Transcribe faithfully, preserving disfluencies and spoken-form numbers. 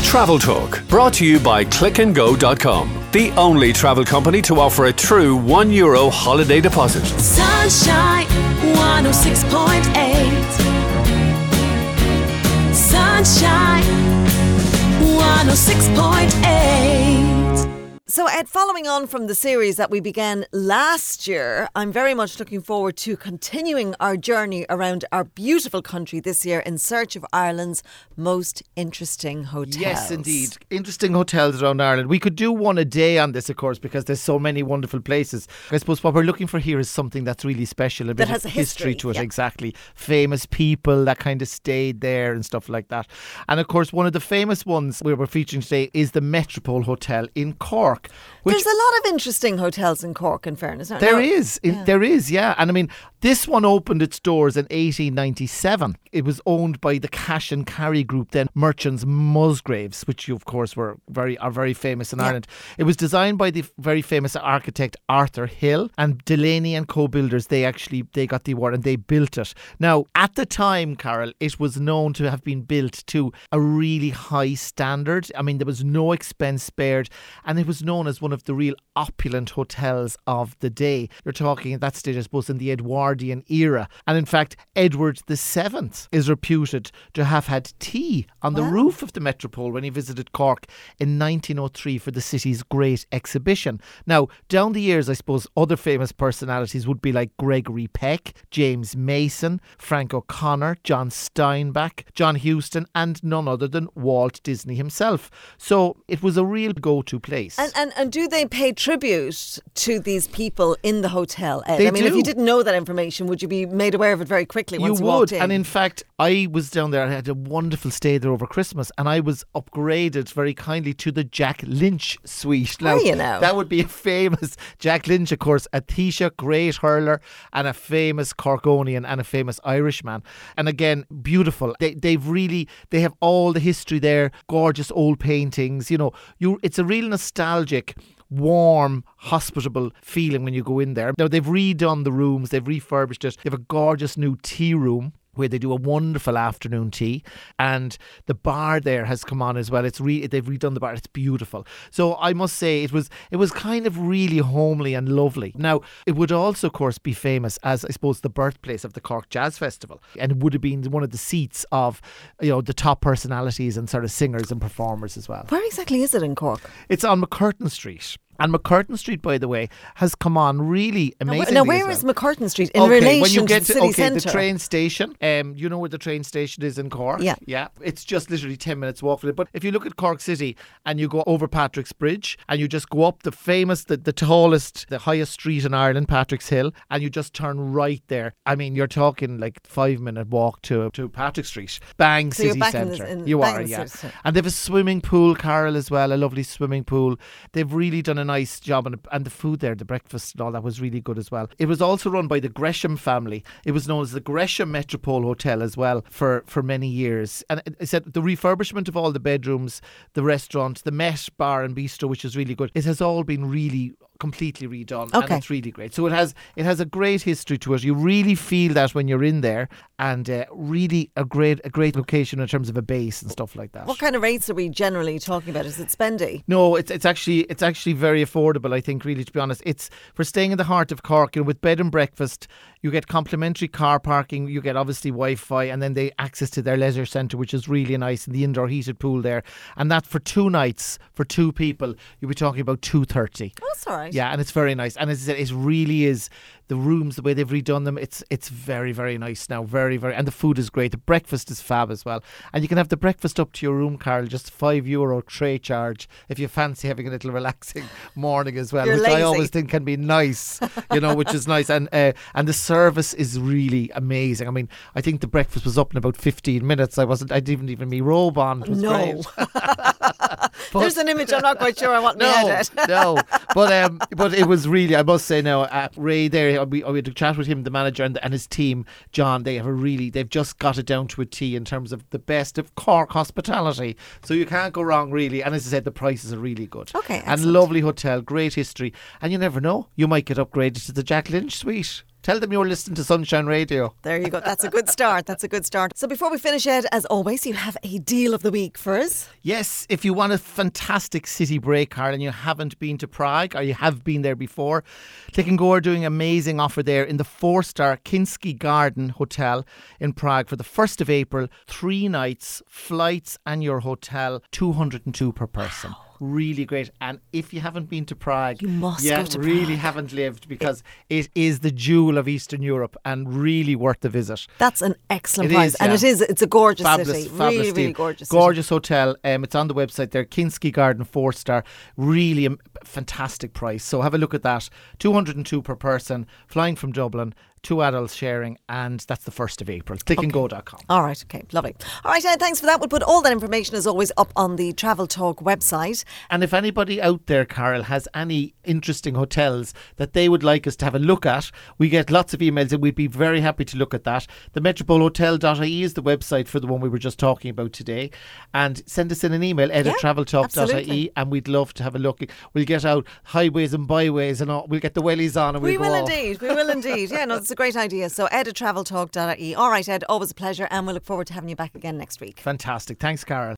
Travel Talk, brought to you by click and go dot com, the only travel company to offer a true one euro holiday deposit. Sunshine one oh six point eight. Sunshine one oh six point eight. So, Ed, following on from the series that we began last year, I'm very much looking forward to continuing our journey around our beautiful country this year in search of Ireland's most interesting hotels. Yes, indeed. Interesting hotels around Ireland. We could do one a day on this, of course, because there's so many wonderful places. I suppose what we're looking for here is something that's really special, a bit That has of a history, to it, yeah. exactly. Famous people that kind of stayed there and stuff like that. And, of course, one of the famous ones we were featuring today is the Metropole Hotel in Cork. Which There's a lot of interesting hotels in Cork, in fairness. No, There no. is, in, Yeah. there is, yeah. And I mean, this one opened its doors in eighteen ninety-seven. It was owned by the Cash and Carry Group, then Merchants Musgraves, which you, of course, were very are very famous in Yeah. Ireland. It was designed by the very famous architect Arthur Hill, and Delaney and co-builders. They actually they got the award and they built it. Now, at the time, Carol, it was known to have been built to a really high standard. I mean, there was no expense spared, and it was known as one of the real opulent hotels of the day. You're talking at that stage, I suppose, in the Edwardian era. And in fact, Edward the Seventh is reputed to have had tea on the Wow. roof of the Metropole when he visited Cork in nineteen oh three for the city's great exhibition. Now, down the years, I suppose, other famous personalities would be like Gregory Peck, James Mason, Frank O'Connor, John Steinbeck, John Huston, and none other than Walt Disney himself. So it was a real go-to place. And, and and do they pay tribute to these people in the hotel, Ed? They I mean, if do. you didn't know that information, would you be made aware of it very quickly once you, you would, walked in? and in fact, I was down there. I had a wonderful stay there over Christmas, and I was upgraded very kindly to the Jack Lynch suite. Are you now? That would be a famous Jack Lynch, of course, a Taoiseach, great hurler, and a famous Corkonian and a famous Irishman. And again, beautiful. They they've really they have all the history there. Gorgeous old paintings. You know, you it's a real nostalgic, warm, hospitable feeling when you go in there. Now, they've redone the rooms, they've refurbished it. They have a gorgeous new tea room where they do a wonderful afternoon tea, and the bar there has come on as well. It's re- they've redone the bar. It's beautiful. So I must say it was it was kind of really homely and lovely. Now, it would also, of course, be famous as, I suppose, the birthplace of the Cork Jazz Festival, and it would have been one of the seats of, you know, the top personalities and sort of singers and performers as well. Where exactly is it in Cork? It's on McCurtain Street. And McCurtain Street, by the way, has come on really amazingly. Now, where as is well. McCurtain Street in Okay, relation when you get to the to, city okay, centre? the train station, um, you know where the train station is in Cork? Yeah. Yeah. It's just literally ten minutes walk from it. But if you look at Cork City and you go over Patrick's Bridge and you just go up the famous, the, the tallest, the highest street in Ireland, Patrick's Hill, and you just turn right there. I mean, you're talking like five minute walk to to Patrick Street. Bang, So you're city back in the- centre. in- You bang are, in the yeah. city centre. And they've a swimming pool, Carol, as well, a lovely swimming pool. They've really done a nice job, and, and the food there, the breakfast and all that was really good as well. It was also run by the Gresham family. It was known as the Gresham Metropole Hotel as well for, for many years. And it, it said the refurbishment of all the bedrooms, the restaurant, the Met Bar and Bistro, which is really good. It has all been really completely redone, Okay. and it's really great. So it has it has a great history to it. You really feel that when you're in there, and uh, really a great a great location in terms of a base and stuff like that. What kind of rates are we generally talking about? Is it spendy? No, it's it's actually it's actually very affordable, I think, really, to be honest. It's for staying in the heart of Cork, you know, with bed and breakfast, you get complimentary car parking, you get obviously Wi-Fi, and then they access to their leisure centre, which is really nice, and the indoor heated pool there. And that for two nights, for two people, you'll be talking about two thirty. Oh, that's all right. Yeah, and it's very nice. And as I said, it really is, the rooms, the way they've redone them, it's it's very, very nice now. Very, very. And the food is great. The breakfast is fab as well. And you can have the breakfast up to your room, Carl, just five euro tray charge if you fancy having a little relaxing morning as well, You're which lazy. I always think can be nice, you know, which is nice. And uh, and the service is really amazing. I mean, I think the breakfast was up in about fifteen minutes. I wasn't, I didn't even me robe on. It was No. great. But- There's an image I'm not quite sure I want in my no, head. no, but um, but it was really, I must say now, uh, Ray there, we, we had a chat with him, the manager, and, and his team, John. They have a really, they've just got it down to a T in terms of the best of Cork hospitality. So you can't go wrong, really. And as I said, the prices are really good. Okay, and excellent. lovely hotel, great history, and you never know, you might get upgraded to the Jack Lynch suite. Tell them you're listening to Sunshine Radio. There you go. That's a good start. That's a good start. So before we finish, Ed, as always, you have a deal of the week for us. Yes, if you want a fantastic city break, Carl, and you haven't been to Prague or you have been there before, Click and Go are doing an amazing offer there in the four-star Kinsky Garden Hotel in Prague for the first of April. Three nights, flights and your hotel, two hundred two per person. Wow. Really great. And if you haven't been to Prague, you must yeah, go to really Prague. haven't lived, because it is the jewel of Eastern Europe and really worth the visit. That's an excellent It price. is, and yeah. it is, it's a gorgeous Fabulous, city. fabulous really, deal. really gorgeous Gorgeous city. hotel. Um, it's on the website there, Kinsky Garden four star. Really a fantastic price. So have a look at that. two hundred two per person, flying from Dublin. Two adults sharing, and that's the first of April. click and go dot com. All right, okay, lovely. All right, Ed, thanks for that. We'll put all that information, as always, up on the Travel Talk website. And if anybody out there, Carol, has any interesting hotels that they would like us to have a look at, we get lots of emails and we'd be very happy to look at that. The metropole hotel dot I E is the website for the one we were just talking about today. And send us in an email, ed Yeah, at travel talk dot I E, absolutely. and we'd love to have a look. We'll get out highways and byways and all. We'll get the wellies on and we'll We go will off. indeed. We will indeed. Yeah, no, it's a great idea. So ed at travel talk dot I E. All right, Ed, always a pleasure, and we'll look forward to having you back again next week. Fantastic. Thanks, Carol.